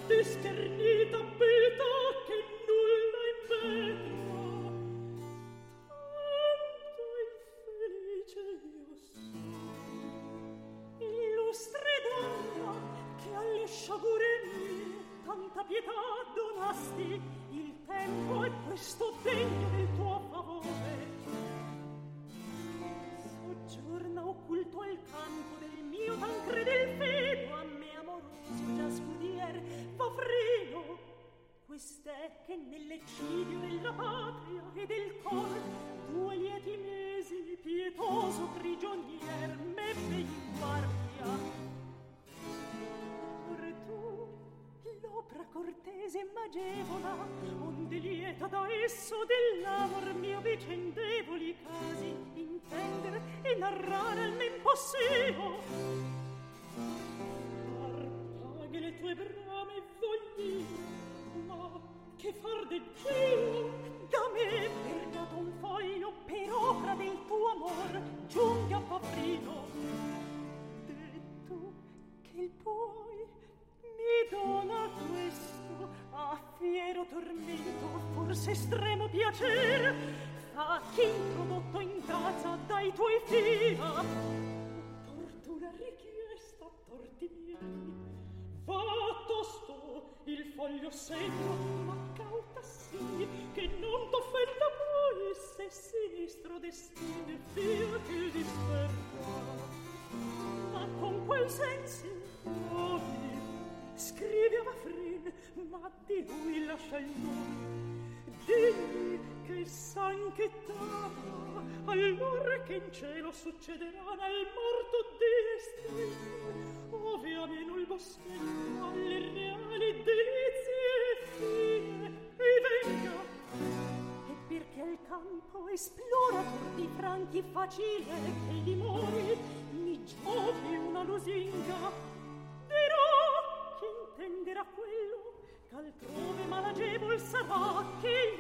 di schernita beltà che nulla invetra. Tanto infelice io sono, illustre donna, che alle sciagure mie tanta pietà donasti. Il tempo è questo degno del tuo favore. Soggiorna occulto al campo del mio Tancredel Fedo, a me amoroso già scudier Fafrino. Quest'è che nell'eccidio della patria e del cor 2 lieti mesi pietoso prigionier m'ebbe in guardia. L'opra cortese e magevola, onde lieta da esso dell'amor mio vicendevoli casi intender e narrare almen posseo. Paghe le tue brame vogli, ma che far de Dio? Da me perdato un foglio per opera del tuo amor giunti a Fafrino. Detto che il puoi mi dona questo a fiero tormento, forse estremo piacere, fa chi introdotto in casa dai tuoi fila. Opportuna richiesta, torti miei, va tosto il foglio segno, ma cauta sì, che non t'offenda poi se sinistro destino e via che il disperda. Ma con quel senso scrivi a Fafrin, ma di lui lascia il nome. Digli che s'anchettava allora che in cielo succederà nel morto destino, ove ameno il boschetto alle reali delizie fine e venga. E perché al campo esplorator di franchi facile che i dimori mi giovi una lusinga, dirò chi intenderà quello, ch'altrove malagevol sarà che